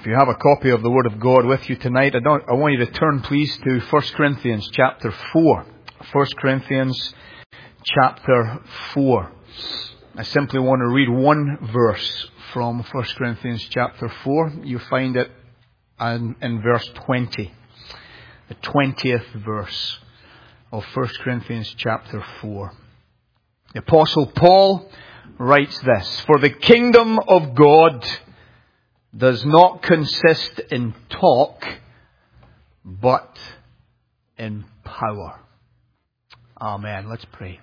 If you have a copy of the Word of God with you tonight, I want you to turn, please, to 1 Corinthians chapter 4. 1 Corinthians chapter 4. I simply want to read one verse from 1 Corinthians chapter 4. You find it in verse 20. The 20th verse of 1 Corinthians chapter 4. The Apostle Paul writes this: "For the kingdom of God does not consist in talk, but in power." Amen. Let's pray.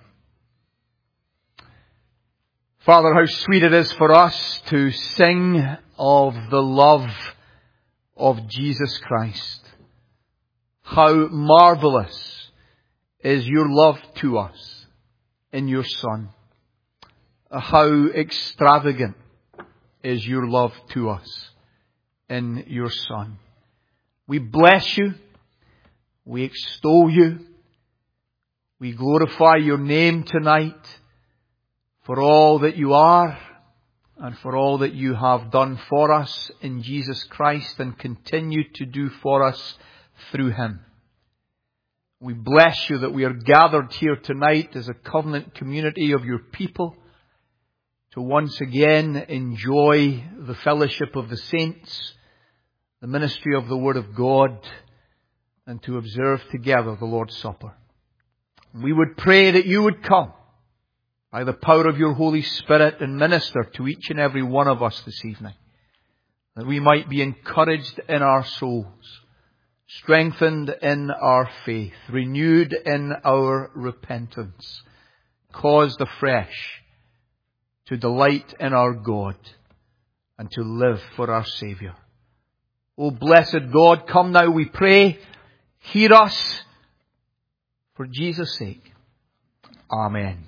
Father, how sweet it is for us to sing of the love of Jesus Christ. How marvelous is your love to us in your Son. How extravagant is your love to us in your Son. We bless you. We extol you. We glorify your name tonight for all that you are and for all that you have done for us in Jesus Christ and continue to do for us through Him. We bless you that we are gathered here tonight as a covenant community of your people to once again enjoy the fellowship of the saints, the ministry of the Word of God, and to observe together the Lord's Supper. We would pray that you would come by the power of your Holy Spirit and minister to each and every one of us this evening, that we might be encouraged in our souls, strengthened in our faith, renewed in our repentance, caused afresh to delight in our God and to live for our Saviour. O blessed God, come now, we pray. Hear us for Jesus' sake. Amen.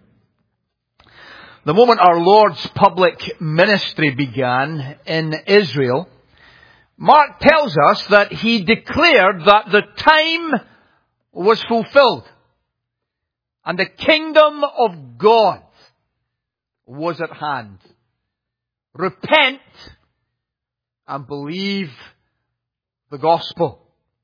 The moment our Lord's public ministry began in Israel, Mark tells us that He declared that the time was fulfilled and the kingdom of God was at hand. Repent and believe the gospel.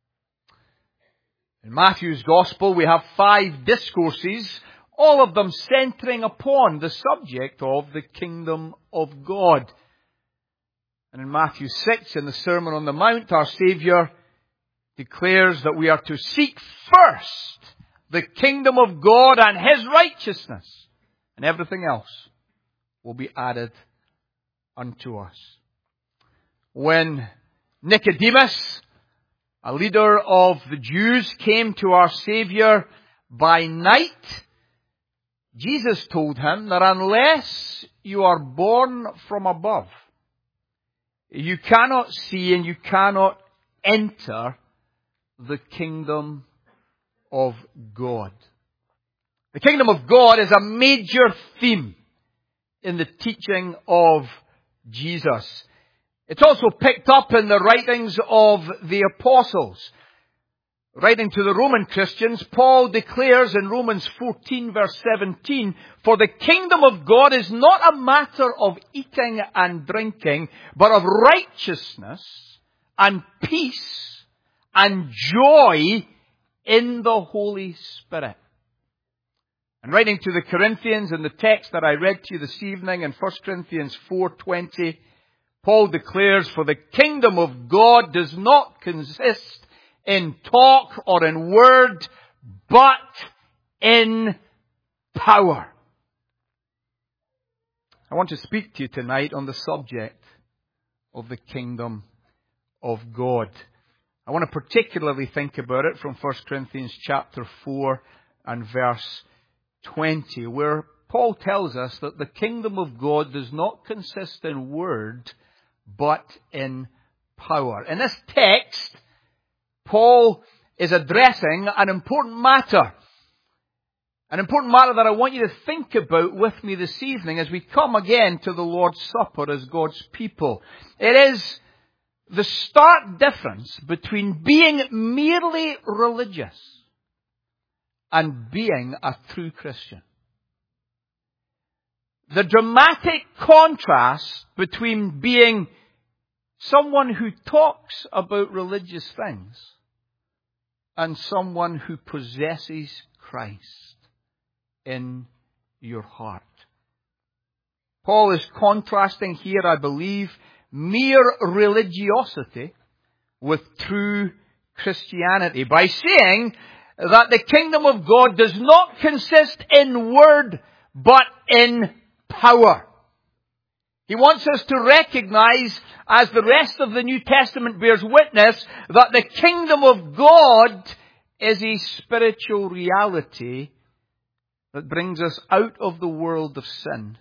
In Matthew's gospel we have 5 discourses, all of them centering upon the subject of the kingdom of God. And in Matthew 6, in the Sermon on the Mount, our Saviour declares that we are to seek first the kingdom of God and His righteousness, and everything else will be added unto us. When Nicodemus, a leader of the Jews, came to our Saviour by night, Jesus told him that unless you are born from above, you cannot see and you cannot enter the kingdom of God. The kingdom of God is a major theme in the teaching of Jesus. It's also picked up in the writings of the apostles. Writing to the Roman Christians, Paul declares in Romans 14 verse 17, "For the kingdom of God is not a matter of eating and drinking, but of righteousness and peace and joy in the Holy Spirit." And writing to the Corinthians in the text that I read to you this evening in 1 Corinthians 4:20, Paul declares, "For the kingdom of God does not consist in talk or in word, but in power." I want to speak to you tonight on the subject of the kingdom of God. I want to particularly think about it from 1 Corinthians chapter 4 and verse 20, where Paul tells us that the kingdom of God does not consist in word, but in power. In this text, Paul is addressing an important matter. An important matter that I want you to think about with me this evening as we come again to the Lord's Supper as God's people. It is the stark difference between being merely religious and being a true Christian. The dramatic contrast between being someone who talks about religious things, and someone who possesses Christ in your heart. Paul is contrasting here, I believe, mere religiosity with true Christianity by saying that the kingdom of God does not consist in word, but in power. He wants us to recognize, as the rest of the New Testament bears witness, that the kingdom of God is a spiritual reality that brings us out of the world of sin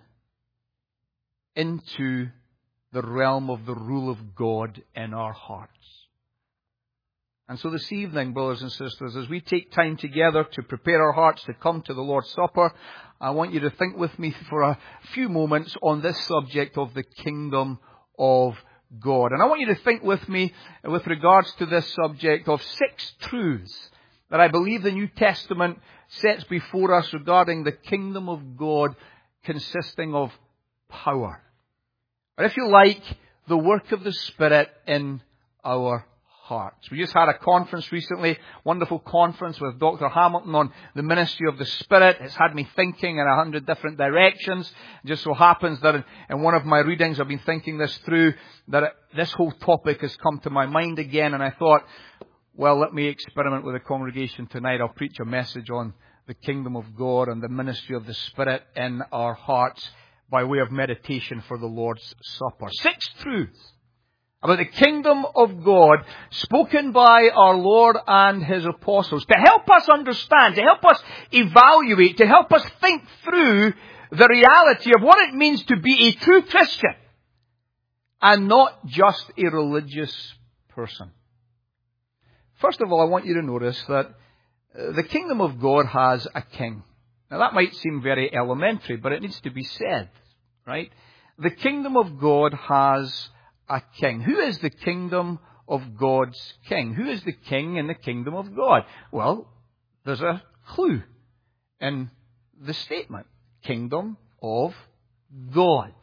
into the realm of the rule of God in our hearts. And so this evening, brothers and sisters, as we take time together to prepare our hearts to come to the Lord's Supper, I want you to think with me for a few moments on this subject of the kingdom of God. And I want you to think with me with regards to this subject of 6 truths that I believe the New Testament sets before us regarding the kingdom of God, consisting of power. Or if you like, the work of the Spirit in our hearts. We just had a conference recently, wonderful conference with Dr. Hamilton on the ministry of the Spirit. It's had me thinking in 100 different directions. It just so happens that in one of my readings I've been thinking this through, that this whole topic has come to my mind again, and I thought, well, let me experiment with the congregation tonight. I'll preach a message on the kingdom of God and the ministry of the Spirit in our hearts by way of meditation for the Lord's Supper. 6 truths about the kingdom of God spoken by our Lord and His apostles to help us understand, to help us evaluate, to help us think through the reality of what it means to be a true Christian and not just a religious person. First of all, I want you to notice that the kingdom of God has a king. Now that might seem very elementary, but it needs to be said, right? The kingdom of God has a king. Who is the kingdom of God's king? Who is the king in the kingdom of God? Well, there's a clue in the statement. Kingdom of God.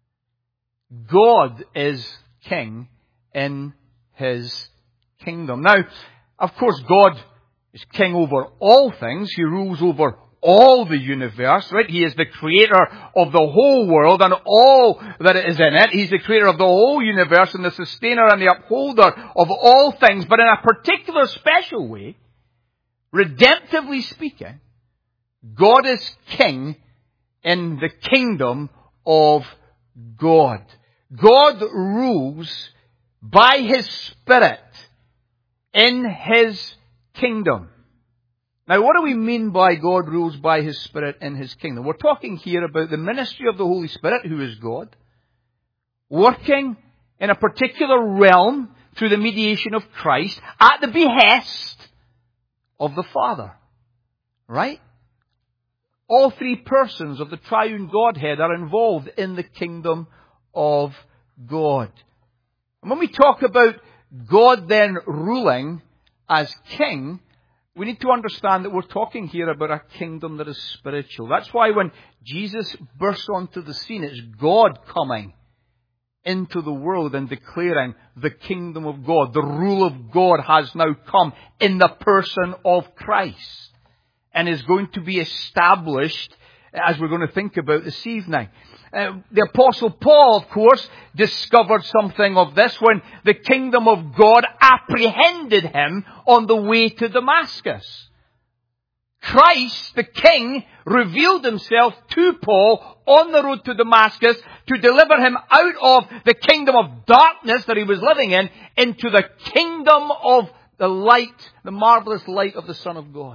God is king in His kingdom. Now, of course, God is king over all things. He rules over all the universe, right? He is the creator of the whole world and all that is in it. He's the creator of the whole universe and the sustainer and the upholder of all things. But in a particular special way, redemptively speaking, God is king in the kingdom of God. God rules by His Spirit in His kingdom. Now, what do we mean by God rules by His Spirit in His kingdom? We're talking here about the ministry of the Holy Spirit, who is God, working in a particular realm through the mediation of Christ at the behest of the Father. Right? All 3 persons of the triune Godhead are involved in the kingdom of God. And when we talk about God then ruling as king, we need to understand that we're talking here about a kingdom that is spiritual. That's why when Jesus bursts onto the scene, it's God coming into the world and declaring the kingdom of God. The rule of God has now come in the person of Christ and is going to be established, as we're going to think about this evening. The Apostle Paul, of course, discovered something of this when the kingdom of God apprehended him on the way to Damascus. Christ, the King, revealed Himself to Paul on the road to Damascus to deliver him out of the kingdom of darkness that he was living in into the kingdom of the light, the marvelous light of the Son of God.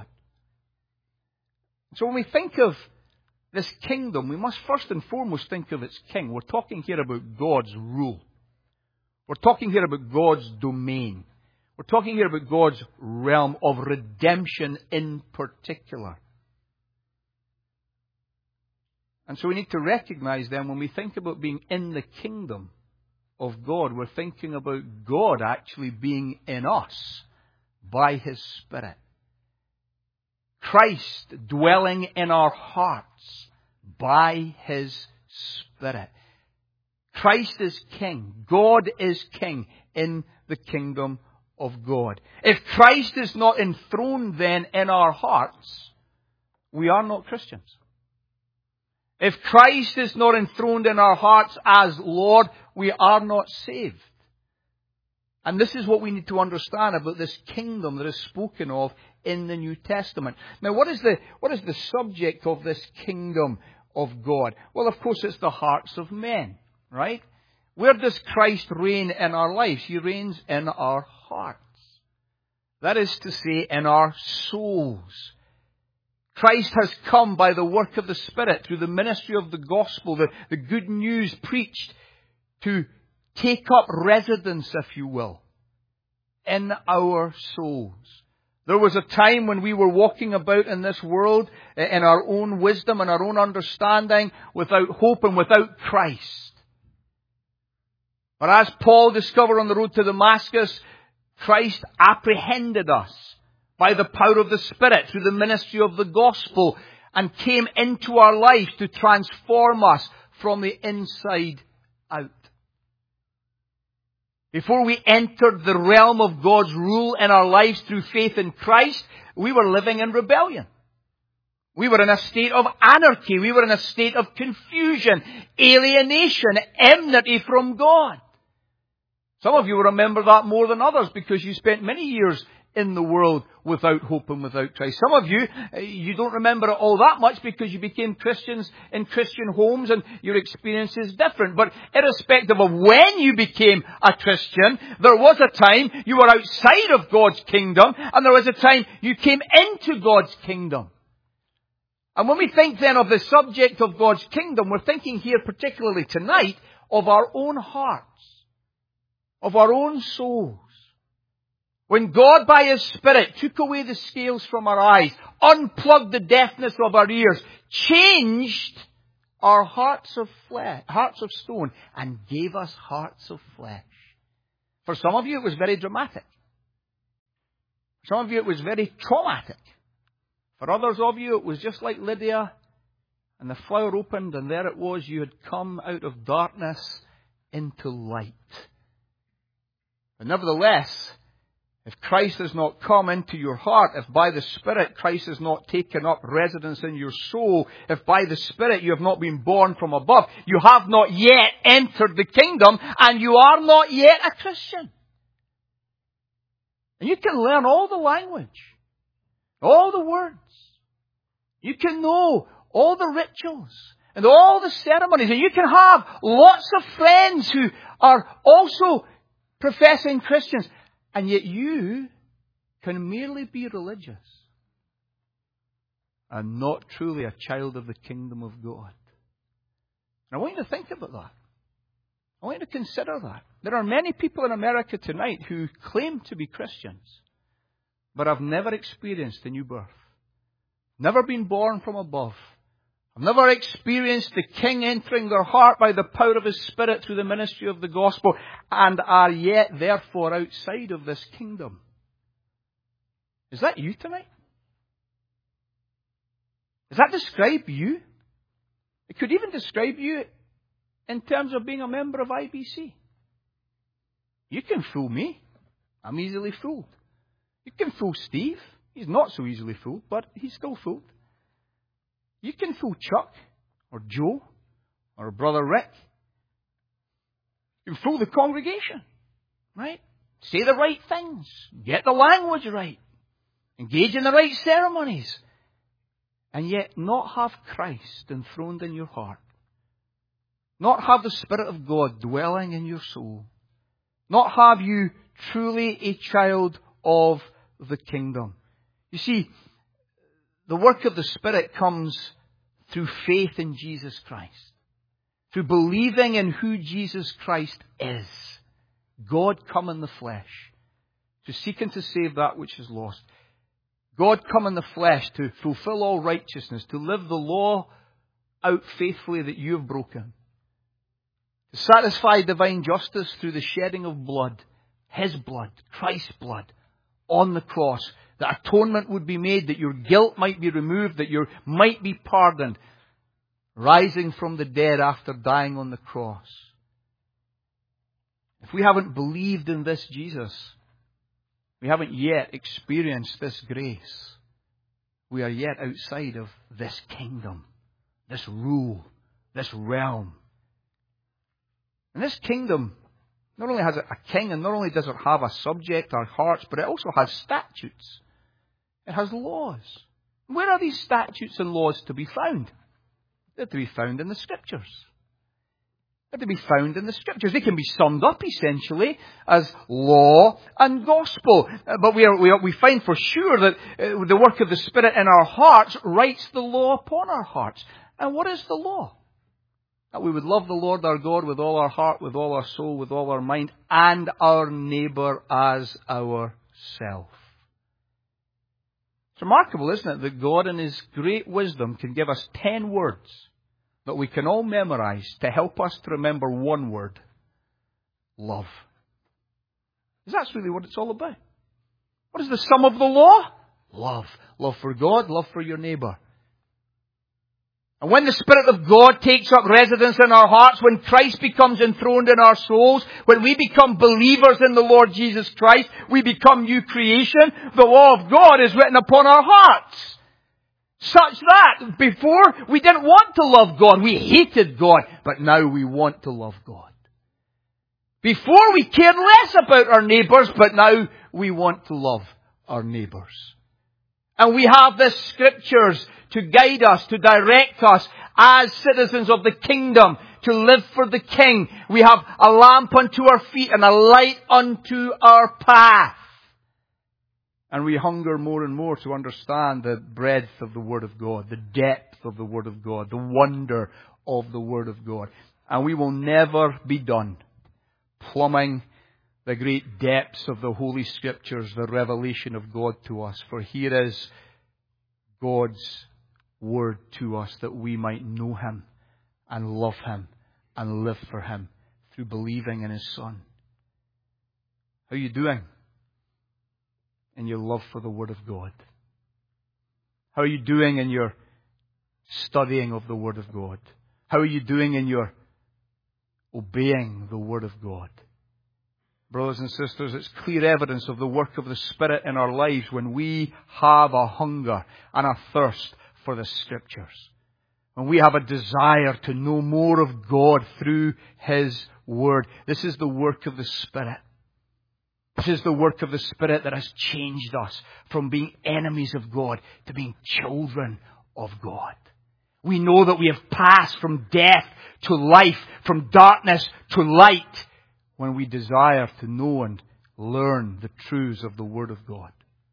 So when we think of this kingdom, we must first and foremost think of its king. We're talking here about God's rule. We're talking here about God's domain. We're talking here about God's realm of redemption in particular. And so we need to recognize then, when we think about being in the kingdom of God, we're thinking about God actually being in us by His Spirit. Christ dwelling in our hearts by His Spirit. Christ is King. God is King in the kingdom of God. If Christ is not enthroned then in our hearts, we are not Christians. If Christ is not enthroned in our hearts as Lord, we are not saved. And this is what we need to understand about this kingdom that is spoken of in the New Testament. Now, what is the subject of this kingdom of God? Well, of course, it's the hearts of men, right? Where does Christ reign in our lives? He reigns in our hearts. That is to say, in our souls. Christ has come by the work of the Spirit, through the ministry of the gospel, the good news preached, to take up residence, if you will, in our souls. There was a time when we were walking about in this world in our own wisdom and our own understanding, without hope and without Christ. But as Paul discovered on the road to Damascus, Christ apprehended us by the power of the Spirit through the ministry of the gospel and came into our life to transform us from the inside out. Before we entered the realm of God's rule in our lives through faith in Christ, we were living in rebellion. We were in a state of anarchy. We were in a state of confusion, alienation, enmity from God. Some of you will remember that more than others because you spent many years in the world without hope and without Christ. Some of you don't remember it all that much because you became Christians in Christian homes and your experience is different. But irrespective of when you became a Christian, there was a time you were outside of God's kingdom and there was a time you came into God's kingdom. And when we think then of the subject of God's kingdom, we're thinking here particularly tonight of our own hearts, of our own souls. When God by His Spirit took away the scales from our eyes, unplugged the deafness of our ears, changed our hearts of stone, and gave us hearts of flesh. For some of you it was very dramatic. For some of you it was very traumatic. For others of you it was just like Lydia, and the flower opened and there it was, you had come out of darkness into light. But nevertheless, if Christ has not come into your heart, if by the Spirit Christ has not taken up residence in your soul, if by the Spirit you have not been born from above, you have not yet entered the kingdom and you are not yet a Christian. And you can learn all the language, all the words. You can know all the rituals and all the ceremonies, and you can have lots of friends who are also professing Christians. And yet you can merely be religious and not truly a child of the kingdom of God. And I want you to think about that. I want you to consider that. There are many people in America tonight who claim to be Christians, but have never experienced a new birth. Never been born from above. Have never experienced the King entering their heart by the power of His Spirit through the ministry of the gospel, and are yet therefore outside of this kingdom. Is that you tonight? Does that describe you? It could even describe you in terms of being a member of IBC. You can fool me. I'm easily fooled. You can fool Steve. He's not so easily fooled, but he's still fooled. You can fool Chuck, or Joe, or Brother Rick. You can fool the congregation, right? Say the right things. Get the language right. Engage in the right ceremonies. And yet not have Christ enthroned in your heart. Not have the Spirit of God dwelling in your soul. Not have you truly a child of the kingdom. You see, the work of the Spirit comes through faith in Jesus Christ. Through believing in who Jesus Christ is. God come in the flesh. To seek and to save that which is lost. God come in the flesh to fulfill all righteousness. To live the law out faithfully that you have broken. To satisfy divine justice through the shedding of blood. His blood. Christ's blood. On the cross. That atonement would be made, that your guilt might be removed, that you might be pardoned. Rising from the dead after dying on the cross. if we haven't believed in this Jesus, we haven't yet experienced this grace, we are yet outside of this kingdom, this rule, this realm. And this kingdom not only has a king, and not only does it have a subject, our hearts, but it also has statutes. It has laws. Where are these statutes and laws to be found? They're to be found in the Scriptures. They're to be found in the Scriptures. They can be summed up essentially as law and gospel. But we find for sure that the work of the Spirit in our hearts writes the law upon our hearts. And what is the law? That we would love the Lord our God with all our heart, with all our soul, with all our mind, and our neighbour as ourself. It's remarkable, isn't it, that God in His great wisdom can give us 10 words that we can all memorize to help us to remember one word: love. Because that's really what it's all about. What is the sum of the law? Love. Love for God, love for your neighbour. And when the Spirit of God takes up residence in our hearts, when Christ becomes enthroned in our souls, when we become believers in the Lord Jesus Christ, we become new creation, the law of God is written upon our hearts. Such that before we didn't want to love God, we hated God, but now we want to love God. Before we cared less about our neighbours, but now we want to love our neighbours. And we have the Scriptures to guide us, to direct us as citizens of the kingdom, to live for the King. We have a lamp unto our feet and a light unto our path. And we hunger more and more to understand the breadth of the Word of God, the depth of the Word of God, the wonder of the Word of God. And we will never be done plumbing the great depths of the Holy Scriptures, the revelation of God to us. For here is God's Word to us, that we might know Him and love Him and live for Him through believing in His Son. How are you doing in your love for the Word of God? How are you doing in your studying of the Word of God? How are you doing in your obeying the Word of God? Brothers and sisters, it's clear evidence of the work of the Spirit in our lives when we have a hunger and a thirst for the Scriptures. When we have a desire to know more of God through His Word. This is the work of the Spirit. This is the work of the Spirit that has changed us from being enemies of God to being children of God. We know that we have passed from death to life, from darkness to light, when we desire to know and learn the truths of the Word of God.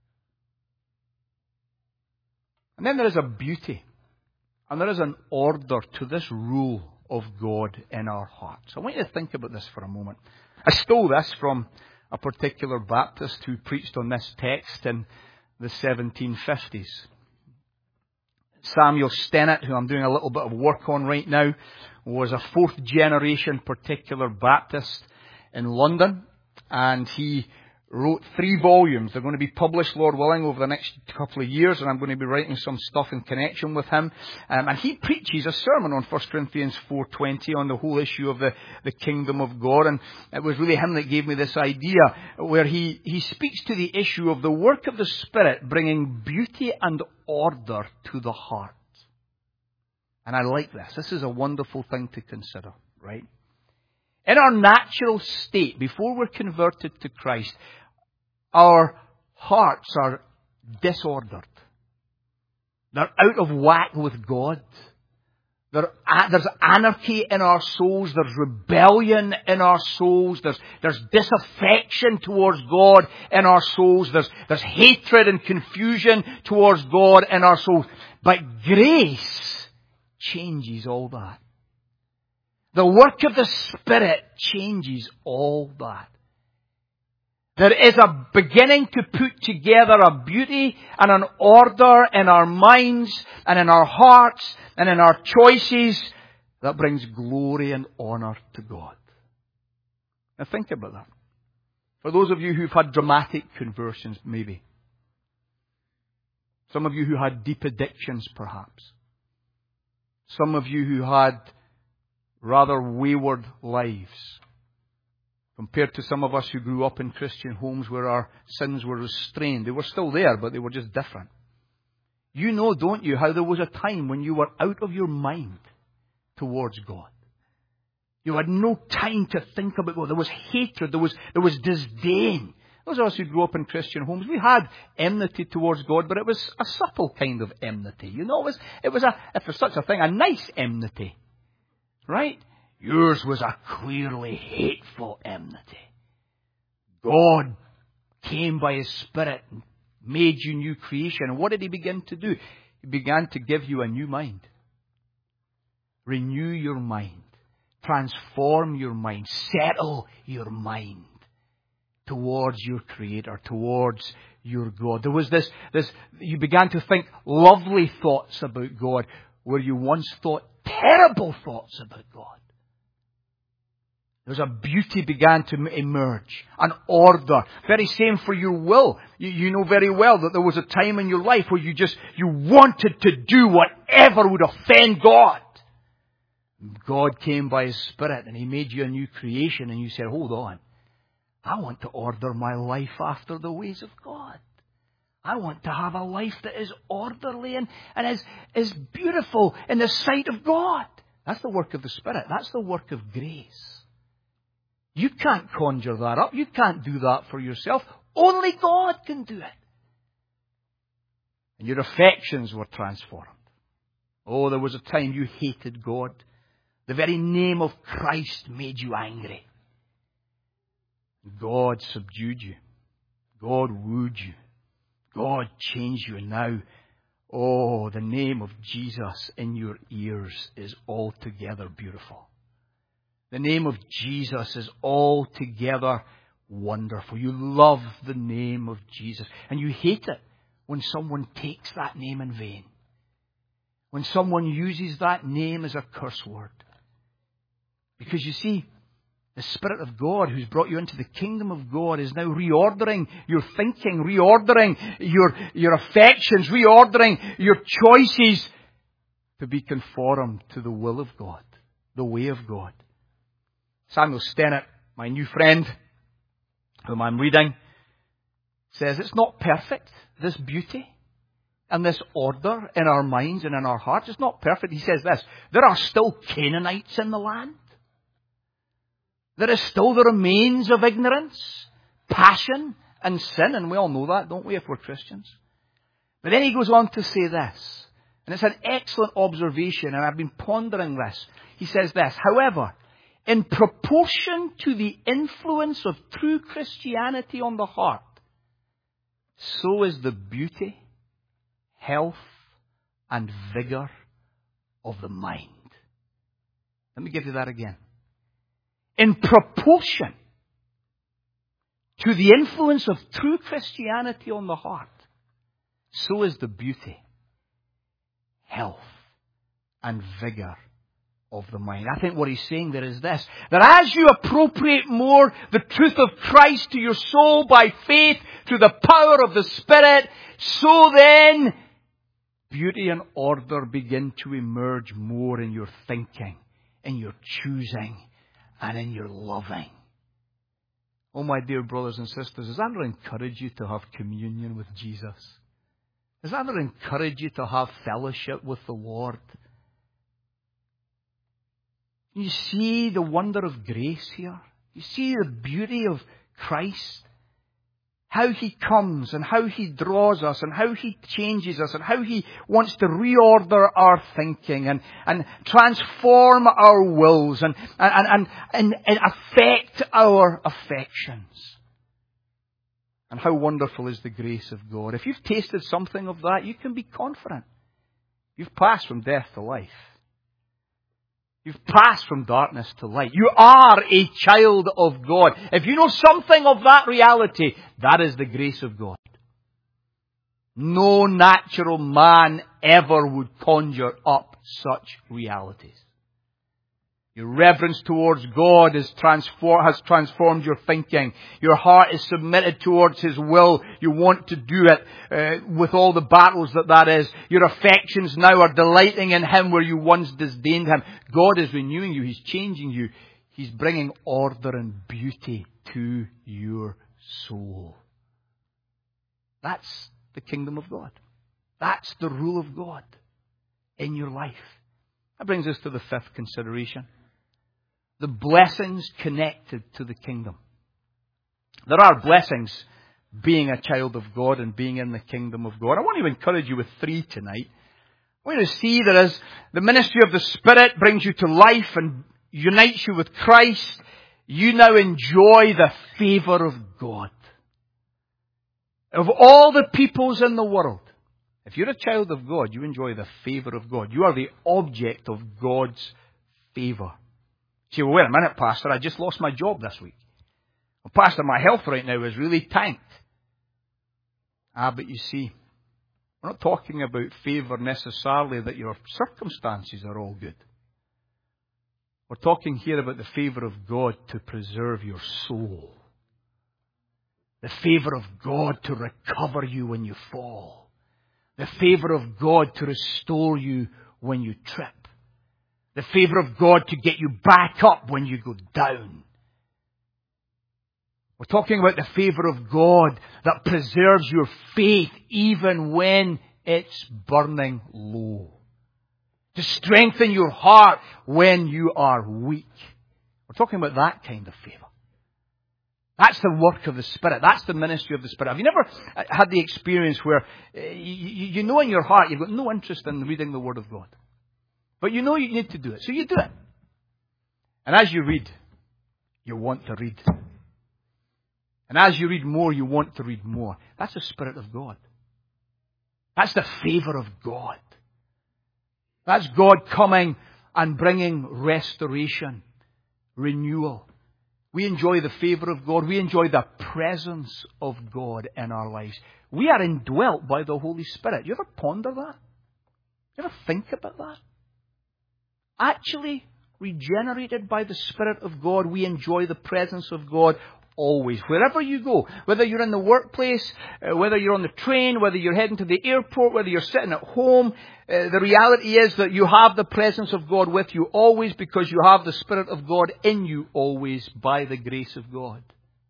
And then there is a beauty and there is an order to this rule of God in our hearts. I want you to think about this for a moment. I stole this from a particular Baptist who preached on this text in the 1750s. Samuel Stennett, who I'm doing a little bit of work on right now, was a 4th generation particular Baptist in London, and he wrote 3 volumes. They're going to be published, Lord willing, over the next couple of years, and I'm going to be writing some stuff in connection with him. And he preaches a sermon on 1 Corinthians 4:20 on the whole issue of the kingdom of God. And it was really him that gave me this idea, where he speaks to the issue of the work of the Spirit bringing beauty and order to the heart. And I like this. This is a wonderful thing to consider, right? In our natural state, before we're converted to Christ, our hearts are disordered. They're out of whack with God. There's anarchy in our souls. There's rebellion in our souls. There's disaffection towards God in our souls. There's hatred and confusion towards God in our souls. But grace changes all that. The work of the Spirit changes all that. There is a beginning to put together a beauty and an order in our minds and in our hearts and in our choices that brings glory and honour to God. Now think about that. For those of you who've had dramatic conversions, maybe. Some of you who had deep addictions, perhaps. Some of you who had rather wayward lives. Compared to some of us who grew up in Christian homes where our sins were restrained. They were still there, but they were just different. You know, don't you, how there was a time when you were out of your mind towards God. You had no time to think about God. There was hatred. There was disdain. Those of us who grew up in Christian homes, we had enmity towards God, but it was a subtle kind of enmity. You know, it was if there's such a thing, a nice enmity. Right? Yours was a clearly hateful enmity. God came by His Spirit and made you new creation. And what did He begin to do? He began to give you a new mind. Renew your mind. Transform your mind. Settle your mind towards your Creator, towards your God. There was this, you began to think lovely thoughts about God where you once thought terrible thoughts about God. There's a beauty began to emerge, an order. Very same for your will. You know very well that there was a time in your life where you wanted to do whatever would offend God. God came by His Spirit and He made you a new creation, and you said, hold on. I want to order my life after the ways of God. I want to have a life that is orderly and is beautiful in the sight of God. That's the work of the Spirit. That's the work of grace. You can't conjure that up. You can't do that for yourself. Only God can do it. And your affections were transformed. Oh, there was a time you hated God. The very name of Christ made you angry. God subdued you. God wooed you. God changed you. And now, oh, the name of Jesus in your ears is altogether beautiful. The name of Jesus is altogether wonderful. You love the name of Jesus. And you hate it when someone takes that name in vain. When someone uses that name as a curse word. Because you see, the Spirit of God who's brought you into the kingdom of God is now reordering your thinking, reordering your affections, reordering your choices to be conformed to the will of God, the way of God. Samuel Stennett, my new friend, whom I'm reading, says it's not perfect, this beauty and this order in our minds and in our hearts. It's not perfect. He says this, there are still Canaanites in the land. There is still the remains of ignorance, passion and sin. And we all know that, don't we, if we're Christians? But then he goes on to say this, and it's an excellent observation, and I've been pondering this. He says this, however, in proportion to the influence of true Christianity on the heart, so is the beauty, health, and vigor of the mind. Let me give you that again. In proportion to the influence of true Christianity on the heart, so is the beauty, health, and vigor of the mind. I think what he's saying there is this, that as you appropriate more the truth of Christ to your soul by faith through the power of the Spirit, so then beauty and order begin to emerge more in your thinking, in your choosing, and in your loving. Oh, my dear brothers and sisters, does that not encourage you to have communion with Jesus? Does that not encourage you to have fellowship with the Lord? You see the wonder of grace here. You see the beauty of Christ. How He comes and how He draws us and how He changes us and how He wants to reorder our thinking and transform our wills and affect our affections. And how wonderful is the grace of God. If you've tasted something of that, you can be confident. You've passed from death to life. You've passed from darkness to light. You are a child of God. If you know something of that reality, that is the grace of God. No natural man ever would conjure up such realities. Your reverence towards God has transformed your thinking. Your heart is submitted towards His will. You want to do it with all the battles that is. Your affections now are delighting in Him where you once disdained Him. God is renewing you. He's changing you. He's bringing order and beauty to your soul. That's the kingdom of God. That's the rule of God in your life. That brings us to the fifth consideration. The blessings connected to the kingdom. There are blessings being a child of God and being in the kingdom of God. I want to encourage you with 3 tonight. I want you to see that as the ministry of the Spirit brings you to life and unites you with Christ, you now enjoy the favour of God. Of all the peoples in the world, if you're a child of God, you enjoy the favour of God. You are the object of God's favour. You say, well, wait a minute, Pastor, I just lost my job this week. Well, Pastor, my health right now is really tanked. But you see, we're not talking about favour necessarily that your circumstances are all good. We're talking here about the favour of God to preserve your soul. The favour of God to recover you when you fall. The favour of God to restore you when you trip. The favour of God to get you back up when you go down. We're talking about the favour of God that preserves your faith even when it's burning low. To strengthen your heart when you are weak. We're talking about that kind of favour. That's the work of the Spirit. That's the ministry of the Spirit. Have you never had the experience where you know in your heart you've got no interest in reading the Word of God, but you know you need to do it, so you do it. And as you read, you want to read. And as you read more, you want to read more. That's the Spirit of God. That's the favour of God. That's God coming and bringing restoration, renewal. We enjoy the favour of God. We enjoy the presence of God in our lives. We are indwelt by the Holy Spirit. You ever ponder that? You ever think about that? Actually, regenerated by the Spirit of God, we enjoy the presence of God always. Wherever you go, whether you're in the workplace, whether you're on the train, whether you're heading to the airport, whether you're sitting at home, the reality is that you have the presence of God with you always because you have the Spirit of God in you always by the grace of God.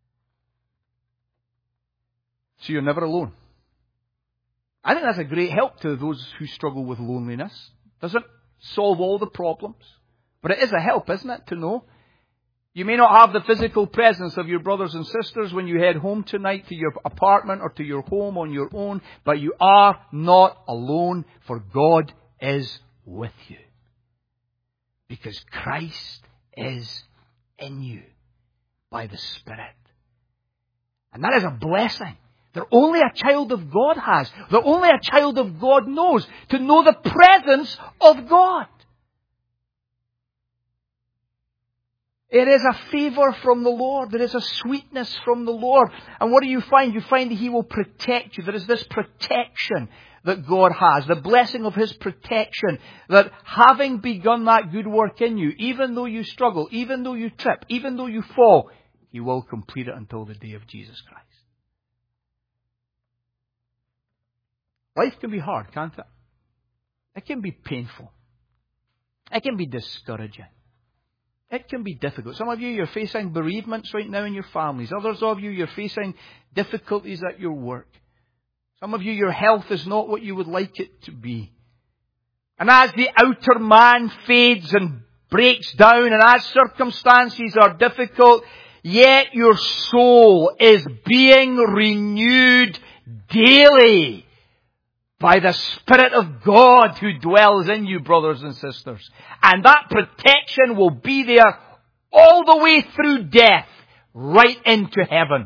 So you're never alone. I think that's a great help to those who struggle with loneliness. Doesn't solve all the problems, but it is a help, isn't it, to know you may not have the physical presence of your brothers and sisters when you head home tonight to your apartment or to your home on your own, but you are not alone, for God is with you. Because Christ is in you by the Spirit. And that is a blessing that only a child of God has, that only a child of God knows, to know the presence of God. It is a favour from the Lord. There is a sweetness from the Lord. And what do you find? You find that He will protect you. There is this protection that God has. The blessing of His protection. That having begun that good work in you, even though you struggle, even though you trip, even though you fall, He will complete it until the day of Jesus Christ. Life can be hard, can't it? It can be painful. It can be discouraging. It can be difficult. Some of you, you're facing bereavements right now in your families. Others of you, you're facing difficulties at your work. Some of you, your health is not what you would like it to be. And as the outer man fades and breaks down, and as circumstances are difficult, yet your soul is being renewed daily by the Spirit of God who dwells in you, brothers and sisters. And that protection will be there all the way through death, right into heaven.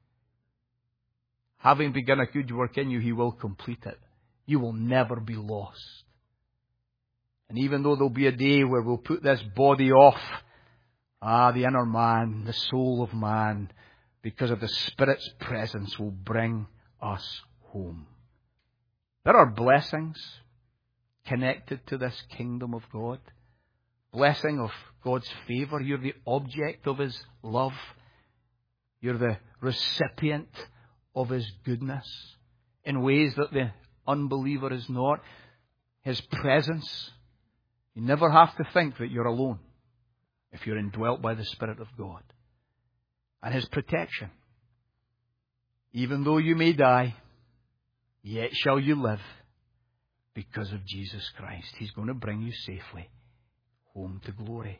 Having begun a good work in you, He will complete it. You will never be lost. And even though there'll be a day where we'll put this body off, the inner man, the soul of man, because of the Spirit's presence, will bring us home. There are blessings connected to this kingdom of God. Blessing of God's favour. You're the object of His love. You're the recipient of His goodness in ways that the unbeliever is not. His presence. You never have to think that you're alone. if you're indwelt by the Spirit of God. And His protection. Even though you may die, yet shall you live because of Jesus Christ. He's going to bring you safely home to glory.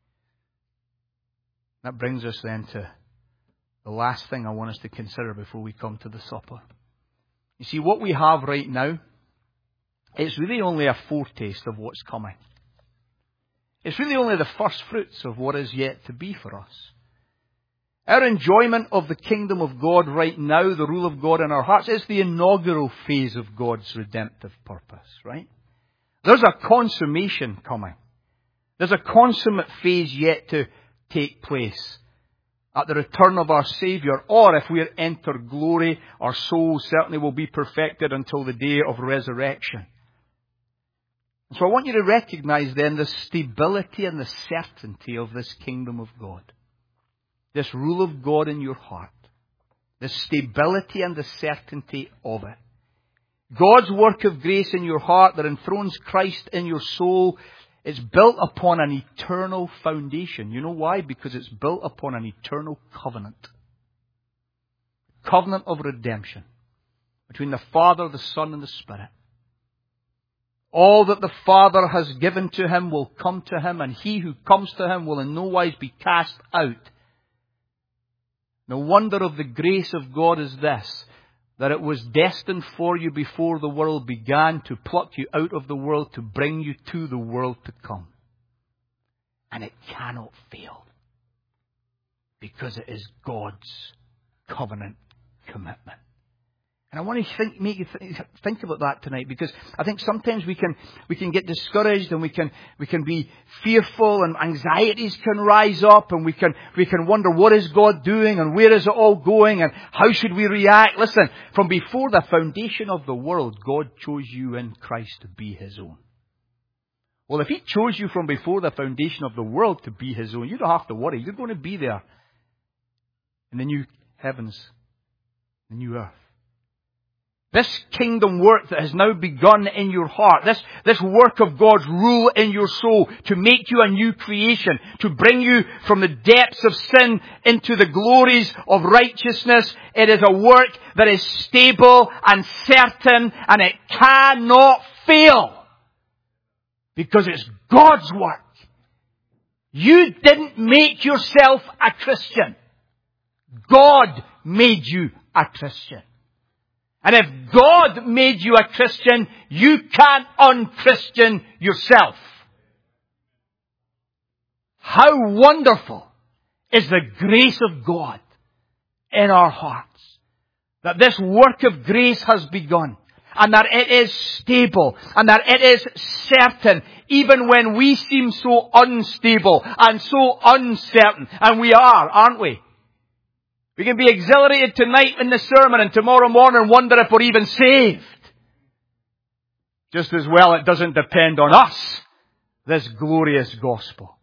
That brings us then to the last thing I want us to consider before we come to the supper. You see, what we have right now, it's really only a foretaste of what's coming. It's really only the first fruits of what is yet to be for us. Our enjoyment of the kingdom of God right now, the rule of God in our hearts, is the inaugural phase of God's redemptive purpose, right? There's a consummation coming. There's a consummate phase yet to take place at the return of our Saviour, or if we enter glory, our souls certainly will be perfected until the day of resurrection. So I want you to recognize then the stability and the certainty of this kingdom of God. This rule of God in your heart. The stability and the certainty of it. God's work of grace in your heart that enthrones Christ in your soul is built upon an eternal foundation. You know why? Because it's built upon an eternal covenant. Covenant of redemption between the Father, the Son, and the Spirit. All that the Father has given to Him will come to Him, and he who comes to Him will in no wise be cast out. The wonder of the grace of God is this, that it was destined for you before the world began to pluck you out of the world, to bring you to the world to come. And it cannot fail, because it is God's covenant commitment. And I want to make you think about that tonight, because I think sometimes we can get discouraged, and we can be fearful, and anxieties can rise up, and we can wonder, what is God doing, and where is it all going, and how should we react? Listen, from before the foundation of the world, God chose you in Christ to be His own. Well, if He chose you from before the foundation of the world to be His own, you don't have to worry. You're going to be there in the new heavens, the new earth. This kingdom work that has now begun in your heart, this work of God's rule in your soul to make you a new creation, to bring you from the depths of sin into the glories of righteousness, it is a work that is stable and certain, and it cannot fail. Because it's God's work. You didn't make yourself a Christian. God made you a Christian. And if God made you a Christian, you can't unchristian yourself. How wonderful is the grace of God in our hearts. That this work of grace has begun. And that it is stable. And that it is certain. Even when we seem so unstable and so uncertain. And we are, aren't we? We can be exhilarated tonight in the sermon and tomorrow morning wonder if we're even saved. Just as well it doesn't depend on us, this glorious gospel.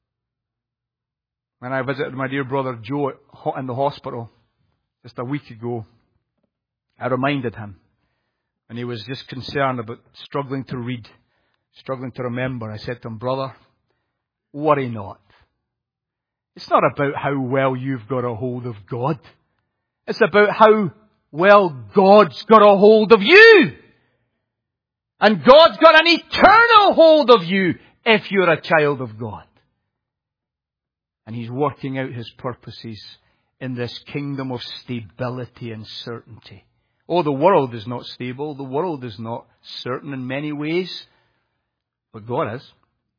When I visited my dear brother Joe in the hospital just a week ago, I reminded him, and he was just concerned about struggling to read, struggling to remember. I said to him, brother, worry not. It's not about how well you've got a hold of God. It's about how well God's got a hold of you. And God's got an eternal hold of you if you're a child of God. And He's working out His purposes in this kingdom of stability and certainty. Oh, the world is not stable. The world is not certain in many ways. But God is.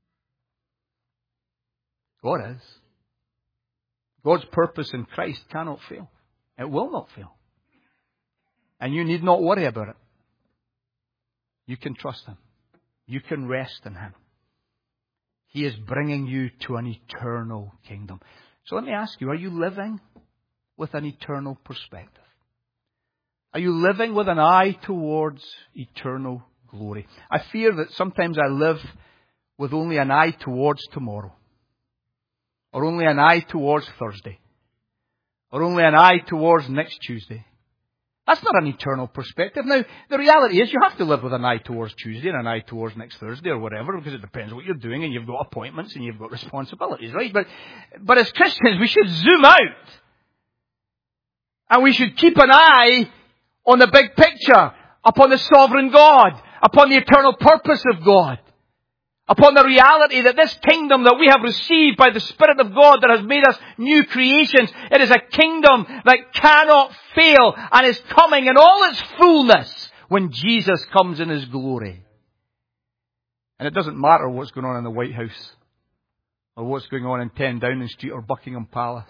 God is. God's purpose in Christ cannot fail. It will not fail. And you need not worry about it. You can trust Him. You can rest in Him. He is bringing you to an eternal kingdom. So let me ask you, are you living with an eternal perspective? Are you living with an eye towards eternal glory? I fear that sometimes I live with only an eye towards tomorrow. Or only an eye towards Thursday. Or only an eye towards next Tuesday. That's not an eternal perspective. Now, the reality is you have to live with an eye towards Tuesday and an eye towards next Thursday or whatever, because it depends what you're doing, and you've got appointments and you've got responsibilities, right? But as Christians, we should zoom out. And we should keep an eye on the big picture, upon the sovereign God, upon the eternal purpose of God, upon the reality that this kingdom that we have received by the Spirit of God that has made us new creations, it is a kingdom that cannot fail and is coming in all its fullness when Jesus comes in His glory. And it doesn't matter what's going on in the White House or what's going on in 10 Downing Street or Buckingham Palace.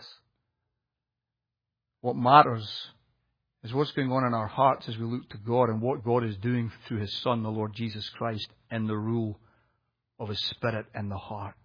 What matters is what's going on in our hearts as we look to God and what God is doing through His Son, the Lord Jesus Christ, in the rule of His Spirit in the heart.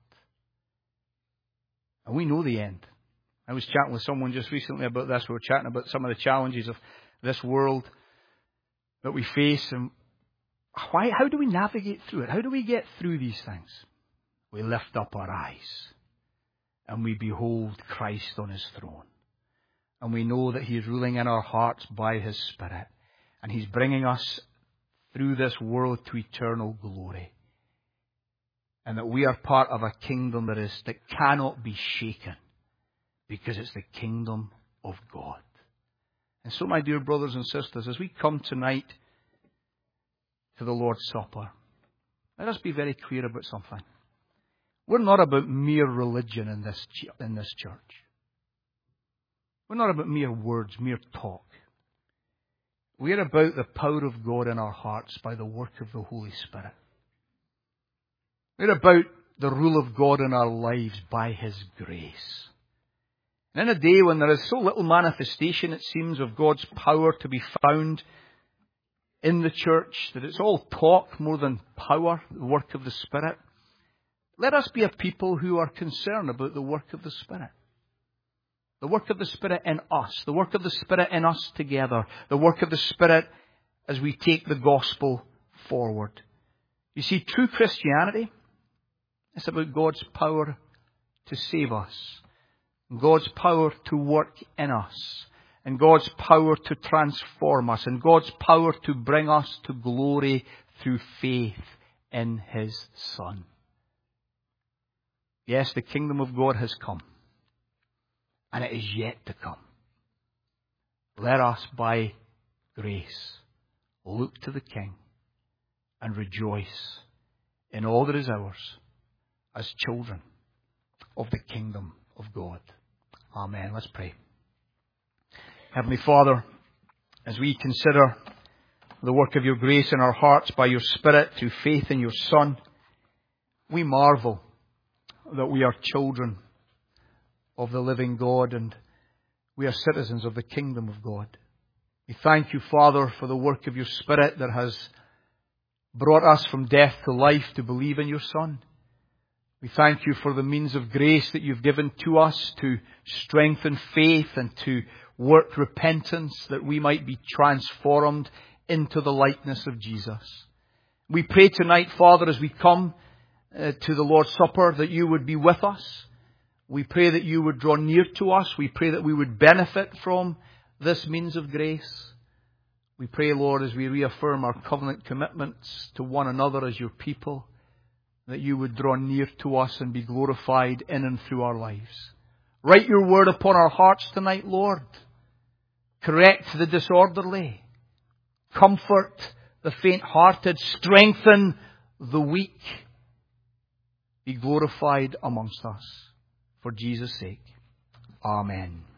And we know the end. I was chatting with someone just recently about this. We were chatting about some of the challenges of this world that we face, and how do we navigate through it? How do we get through these things? We lift up our eyes and we behold Christ on His throne. And we know that He is ruling in our hearts by His Spirit. And He's bringing us through this world to eternal glory. And that we are part of a kingdom that cannot be shaken, because it's the kingdom of God. And so, my dear brothers and sisters, as we come tonight to the Lord's Supper, let us be very clear about something. We're not about mere religion in this church. We're not about mere words, mere talk. We're about the power of God in our hearts by the work of the Holy Spirit. We're about the rule of God in our lives by His grace. And in a day when there is so little manifestation, it seems, of God's power to be found in the church, that it's all talk more than power, the work of the Spirit, let us be a people who are concerned about the work of the Spirit. The work of the Spirit in us. The work of the Spirit in us together. The work of the Spirit as we take the gospel forward. You see, true Christianity, it's about God's power to save us. God's power to work in us. And God's power to transform us. And God's power to bring us to glory through faith in His Son. Yes, the kingdom of God has come. And it is yet to come. Let us, by grace, look to the King and rejoice in all that is ours as children of the kingdom of God. Amen. Let's pray. Heavenly Father, as we consider the work of your grace in our hearts by your Spirit through faith in your Son, we marvel that we are children of the living God, and we are citizens of the kingdom of God. We thank you, Father, for the work of your Spirit that has brought us from death to life to believe in your Son. We thank you for the means of grace that you've given to us to strengthen faith and to work repentance, that we might be transformed into the likeness of Jesus. We pray tonight, Father, as we come to the Lord's Supper, that you would be with us. We pray that you would draw near to us. We pray that we would benefit from this means of grace. We pray, Lord, as we reaffirm our covenant commitments to one another as your people, that you would draw near to us and be glorified in and through our lives. Write your word upon our hearts tonight, Lord. Correct the disorderly. Comfort the faint-hearted. Strengthen the weak. Be glorified amongst us. For Jesus' sake. Amen.